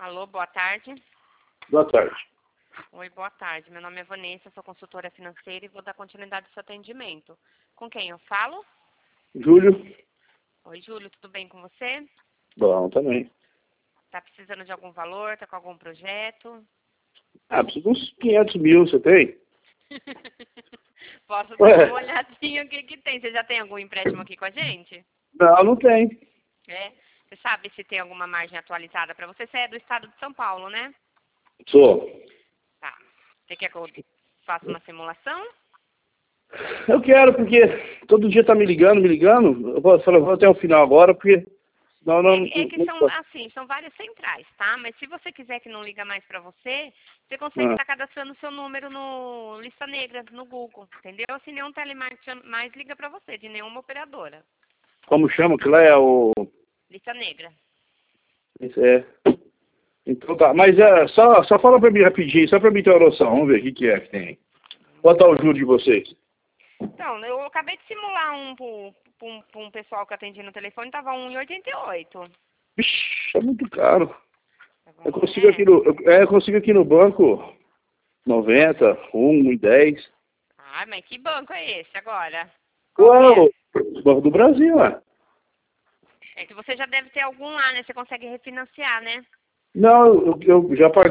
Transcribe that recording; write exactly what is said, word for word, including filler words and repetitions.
Alô, boa tarde. Boa tarde. Oi, boa tarde. Meu nome é Vanessa, sou consultora financeira e vou dar continuidade ao seu atendimento. Com quem eu falo? Júlio? Oi, Júlio, tudo bem com você? Bom, também. Tá precisando de algum valor? Tá com algum projeto? Ah, preciso de uns quinhentos mil, você tem? Posso dar Ué. uma olhadinha o que que tem. Você já tem algum empréstimo aqui com a gente? Não, não tem. É? Você sabe se tem alguma margem atualizada para você? Você é do estado de São Paulo, né? Sou. Tá. Você quer que eu faça uma simulação? Eu quero, porque todo dia tá me ligando, me ligando. Eu vou, eu vou até o final agora, porque senão não... É, é que não, são, não assim, são várias centrais, tá? Mas se você quiser que não liga mais pra você, você consegue ah, estar cadastrando seu número no Lista Negra, no Google, entendeu? Assim, nenhum telemarketing mais liga pra você, de nenhuma operadora. como chama? Que lá é o... Lista Negra. É. Então tá, mas é, só, só fala pra mim rapidinho, só pra mim ter uma noção. Vamos ver o que, que é que tem. Quanto é o juro de vocês? Então, eu acabei de simular um pro, pro, um, pro um pessoal que eu atendi no telefone, tava um e oitenta e oito. Vixe, é muito caro. Tava Eu um, consigo aqui é. no, eu, é, eu consigo aqui no banco noventa, um e dez. Ai, mas que banco é esse agora? Qual que é? Uau, Banco do Brasil, ué. É que você já deve ter algum lá, né? Você consegue refinanciar, né? Não, eu, eu já paguei.